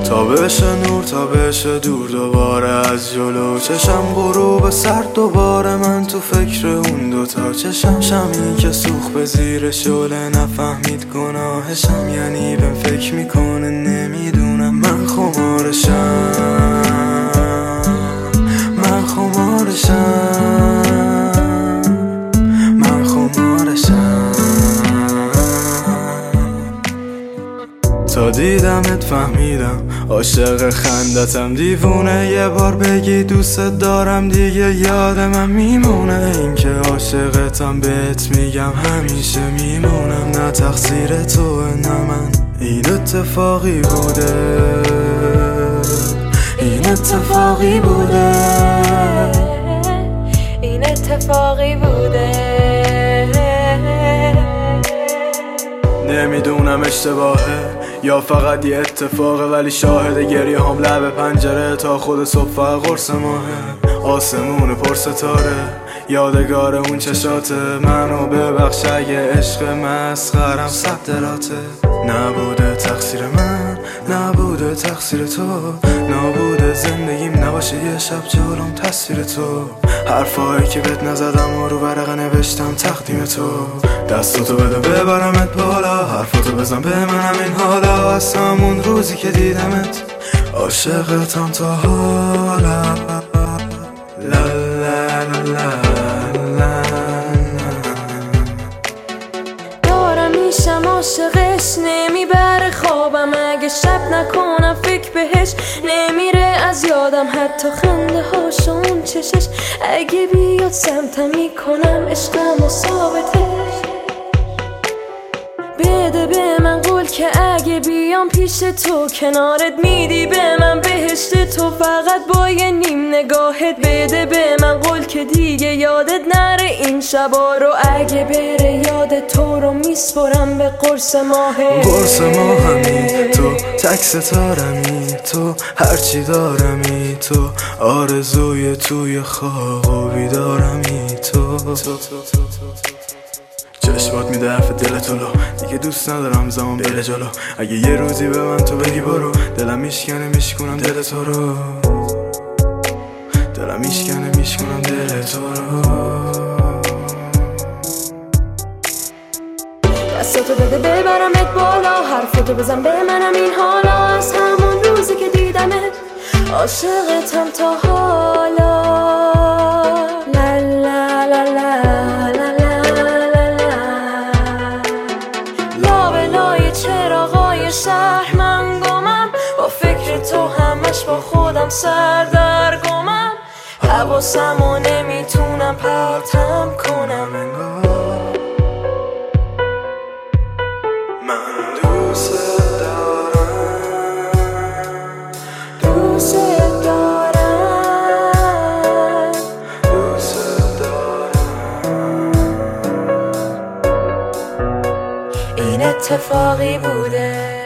تا بشه نور تا بشه دور دوباره از جلو چشم غروب سرد دوباره من تو فکر اون دوتا چشم شمی که سوخت به زیر شعله نفهمید گناهشم یعنی بهم فکر میکنه نمیدونم من خمارشم من خمارشم تا دیدمت فهمیدم عاشق خندتم دیوونه یه بار بگی دوست دارم دیگه یاد من میمونه این که عاشقتم بهت میگم همیشه میمونم نه تقصیر تو نه من این اتفاقی بوده این اتفاقی بوده این اتفاقی بوده نمیدونم اشتباهه یا فقط یه اتفاقه ولی شاهد گریه هم لب پنجره تا خود صبح فقط قرص ماهه آسمون پر ستاره یادگار اون چشاته منو ببخش اگه عشق مسخرم صدراته نبوده تقصیر من نبوده تقصیر تو نبوده زندگیم نباشه یه شب جلوم تصویر تو حرفایی که بهت نزدم و رو ورقه نوشتم تقدیم تو دستاتو بده ببرمت بالا حرفاتو بزن به منم این حالا از همون روزی که دیدمت عاشقتم تا حالا لا لا لا لا دارم میشم عاشقش نمیبره خوابم اگه شب نکنم فکر بهش نمیره از یادم حتی خنده هاش اون چشش اگه بیاد سمتم میکنم عشقم و ثابتش بده به من قول که اگه بیام پیش تو کنارت میدی به من بهشت تو فقط با یه نیم نگاهت بده به من قول که دیگه یادت نره این شبا رو اگه بره یاد تو رو میسپرم به قرص ماهه قرص ماهمی تو تک ستارمی تو هرچی دارمی تو آرزوی توی خواب و بیدارمی تو چشمات میده حرف دل تو دیگه دوست ندارم زمان بره جلو اگه یه روزی به من تو بگی برو دلم میشکنه میشکنم دل تو رو دلم میشکنه میشکنم دل تو رو دستاتو بده ببرمت بالا حرفاتو بزن به منم این حالا از همون روزی که دیدمت عاشقتم تا حالا لا لا لا لا چراغای شهر من گمم با فکر تو همش با خودم سردرگمم حواسمو نمیتونم پرتم کنم انگار من دوست دارم این اتفاقی بوده